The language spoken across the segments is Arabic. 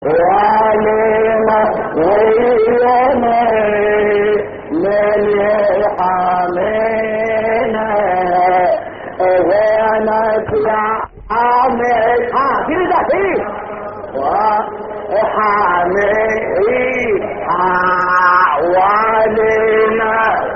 وعلينا ويانا من يحامينا وانا تعامل كده فيه وحامي وعلينا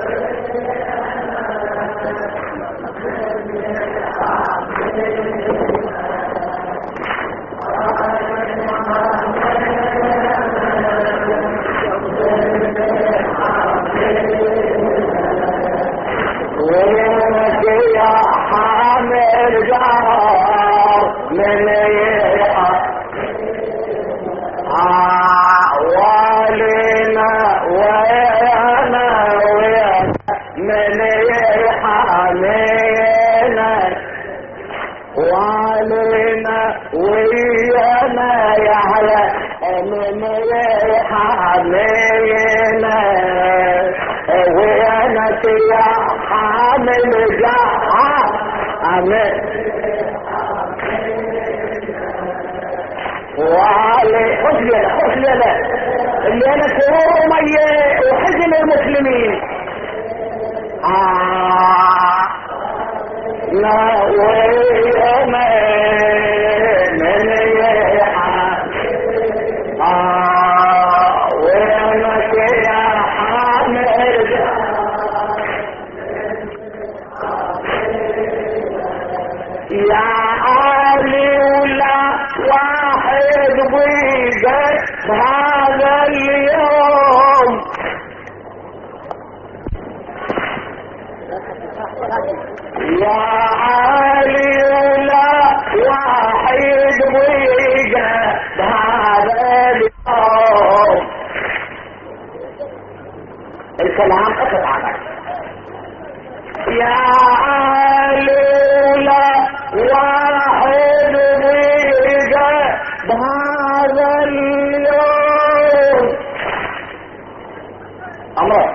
من عوالينا ويانا من يحامينا وعلينا ويانا يعلى من يحامينا ويانا يا حامل جاء امين وعلي خذ اللي انا سرور مية وحزن المسلمين لا ويانا من وينك يا حامد يا علي ولا واحد ضيقك هذا اليوم يا علي ولا واحد ضيقك هذا اليوم الكلام قطع عنك يا علي ولا واحد ضيقك بهذا اليوم الله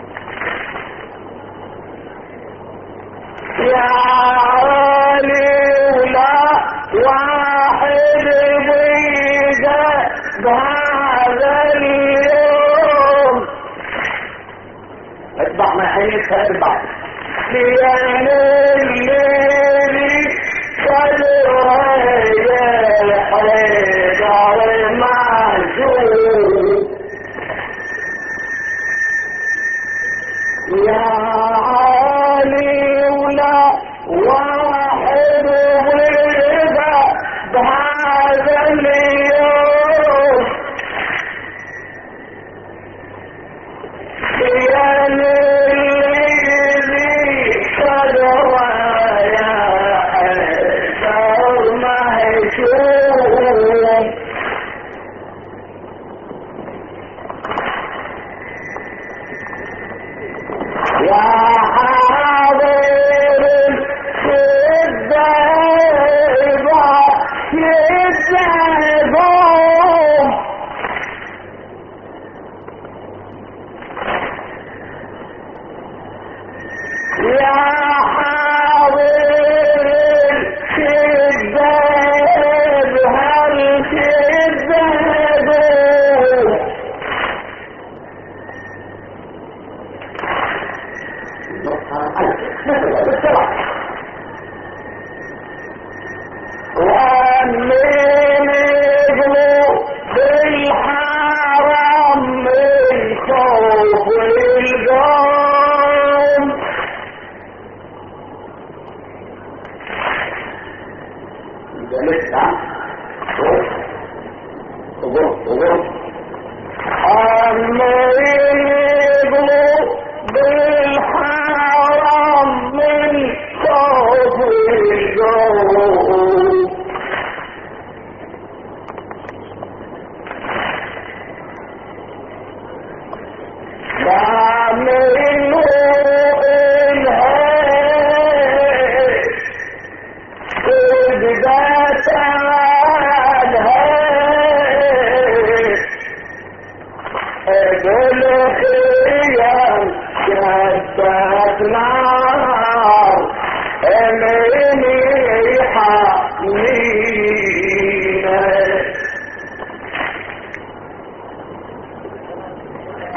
يا علي ولا واحد ضيقك بهذا اليوم اتبع ما عينك اتبع لأن الليل صدره يحرق المعجون يا علي ولا واحد ضيقك بهذا اليوم لأن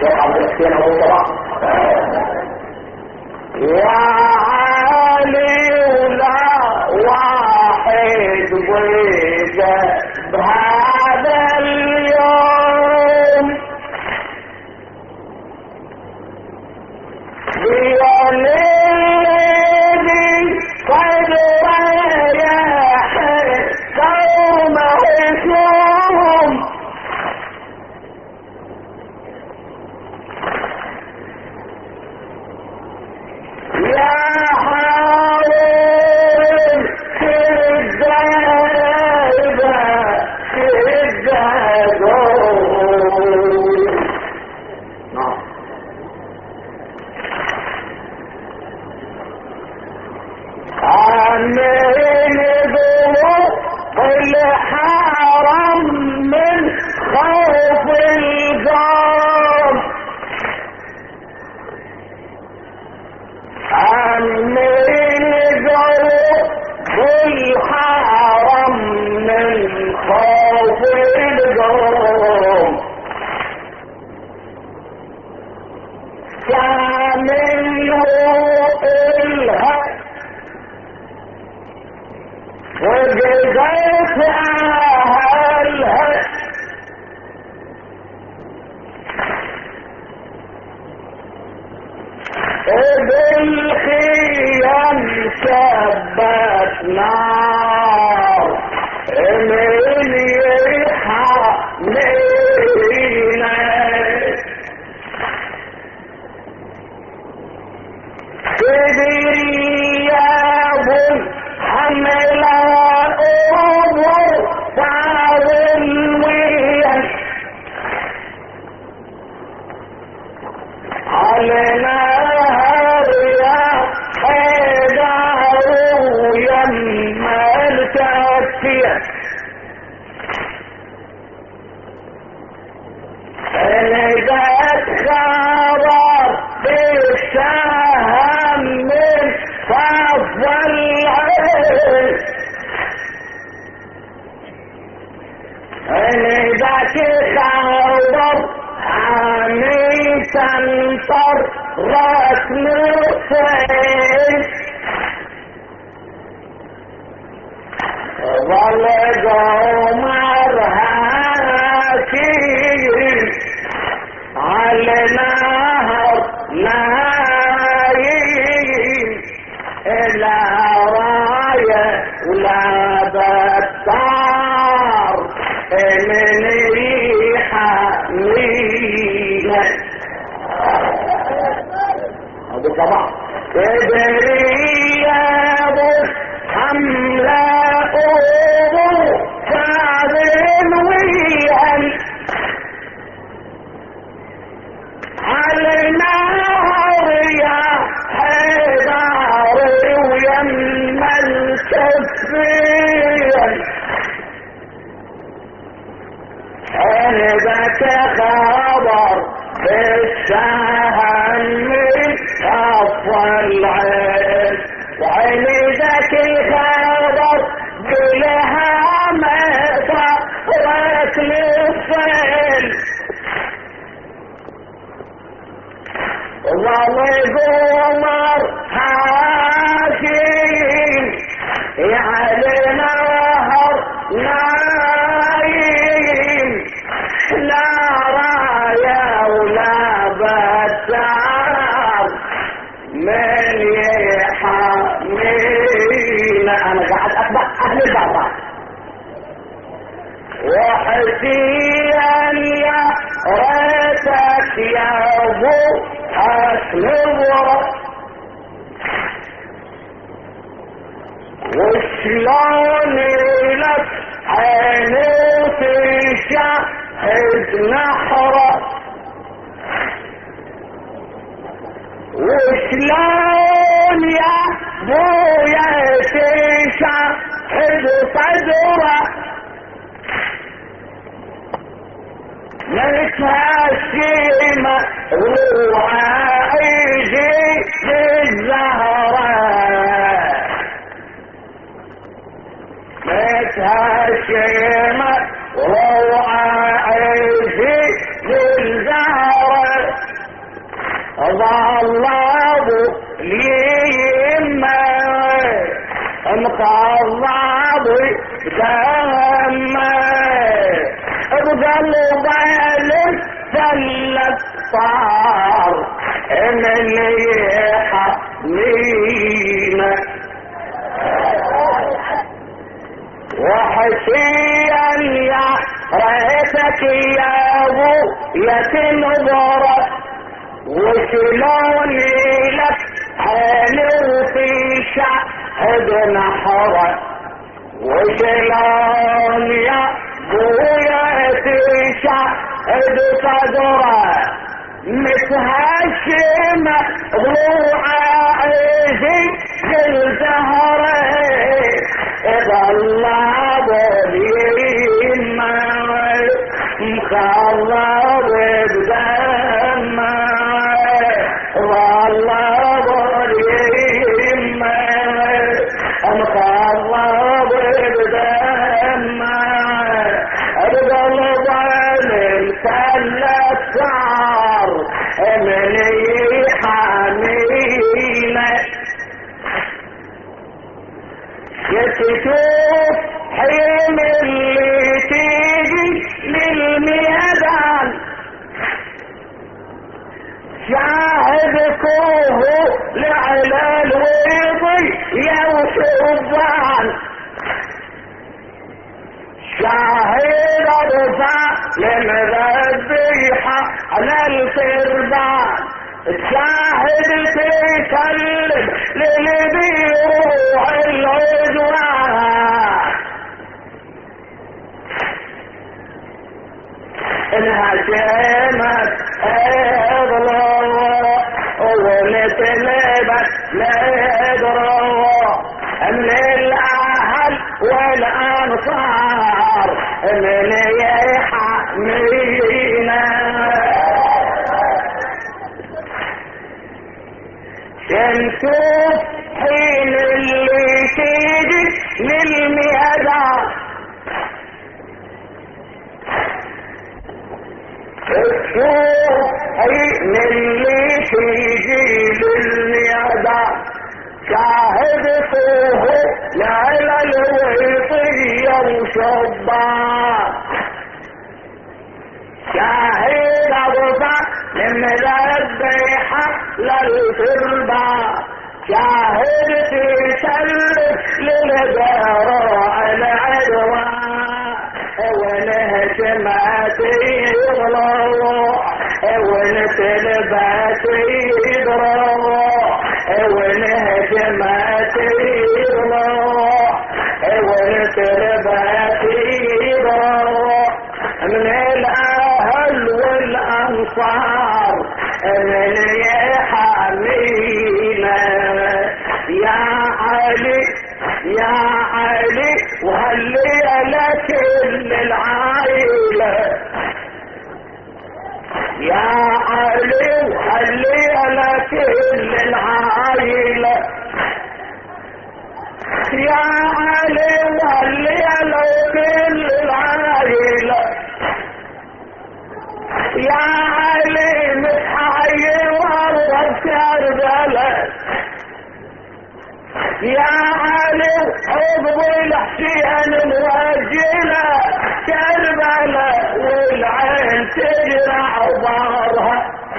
وقبل أبو طبعا يا علي ولا واحد ويجا بهذا اليوم الذي قد ريح قومه يوم يا حارم كذابة كذابون عمين ذوق الحرم من خوف القوم عمين ذوق الحرم من خوف القوم فمنه الهدى وجزيت أهلها بالخيام شبت نار من يحمينا كبرياب حمل أمور بعض الويل علينا الرياح حيدار يما الكافية فلقت خبر بالسهم من صف العين فلقت خبر عمي تنطر راس نصين ظل قمر هاكين على نهر نايم إلى راية ولا بطار من ريحة مينة هذا طبعا تدري يا ابو حملة أبو سعد ويهل على النهر يا حيدار ويم الكفين هذاك خبر بالسهم من كف العين وعين ذاك الخبر بلها ما صارت للصين ظل قمر حاكم على نهر نايم لا راية ولا بتار من يحمينا انا قاعد اتبع اهل البابا وحسيا يا ريتك يا ابو حسن الورق وشلون لك عيني تشهد نحره وشلون يا بويا تشهد صدره متهشمة وعايجي بالزهرة متهشمة وعايجي بالزهرة بدمه بقلبه للثلث صار من يحمينا وحشيا يا ريتك يا ابو يتنظر وشلون لك حلو في شهد نحرك وشلون يا ابويا تشهد صدره متهشمه ضلوعه عيدي الزهره ظل باليمه مخضر بدمه ظل باليمه مخضر بدمه بقلب الثلاث صار من يحامينا يتشوف حين اللي تيجي للميدان شاهدكوه لعلى الويضي يا وشوفان شاهد رفع لمذبيحة على القربان شاهد تكلم للي بيروح العدوان انهزمت اضرار ونتلبت لادرار من الاهل والانصار من يحمينا نشوف حين اللي تيجي للميدان تشوف حين اللي تيجي للميدان شاهدته لعلى الويطية وشبان شاهد ضفا لمذبيحة للقربى شاهد تسلم للجراء العدوى ونهشمات يغلوا ونتلبات يضروا ونهشمات يغلوا ونتلبات يضروا من الاهل والانصار من يحمينا يا علي يا علي وهلي لك العائله يا علي وهلي لك العائله يا علي وهلي لك العائله يا علي متحير وارض كربلاء يا علي حب الحسين موجله كربلاء والعين تجرع ضارها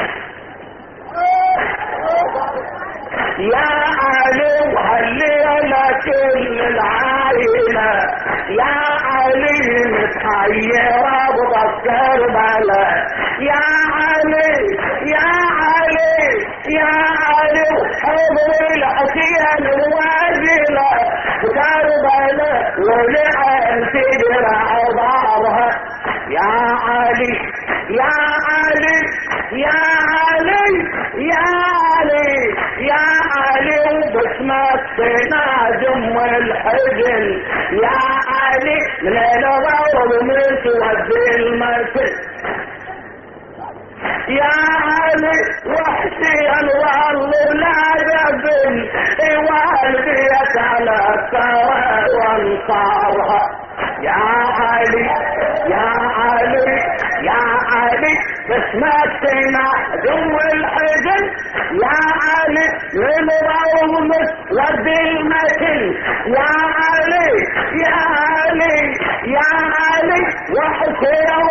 يا علي وهلي لك العائله يا علي متحير ابغى كربلاء يا علي يا علي يا علي حب الحسين واجله كربلاء والعين تجرع ضارها يا علي يا علي يا علي يا علي يا علي باسمك تناجم الحزن يا علي من الغرب من تودي المثل يا علي وحسين والله لا ذنب والبيت على الثرى وانصارها يا علي يا علي يا علي باسمك تناجم الحزن يا علي من الغرب ودي المثل يا علي يا علي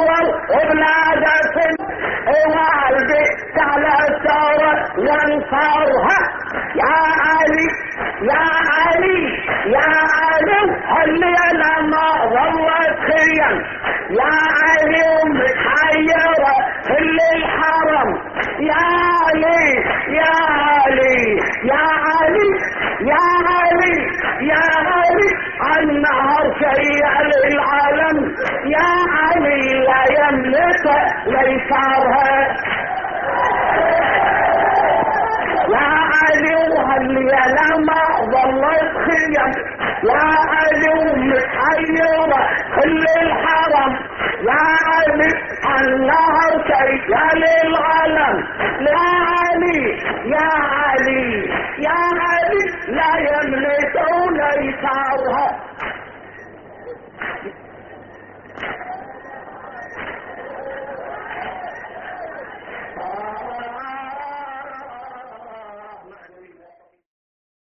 تنور وبلادة والدي على الثورة وانصارها. يا علي يا علي يا علي اللي انا ما ظلت خيم، يا علي ومتحيرة اللي الحرم، يا علي يا علي يا علي يا علي يا علي النهر شيء للعالم، يا علي لا يملك ليسارها. يا علي وهاللي لما ظلت خيم، يا علي ومتحيرة كل الحرم، يا علي النهر شيء للعالم، يا علي يا علي يا علي لا يملك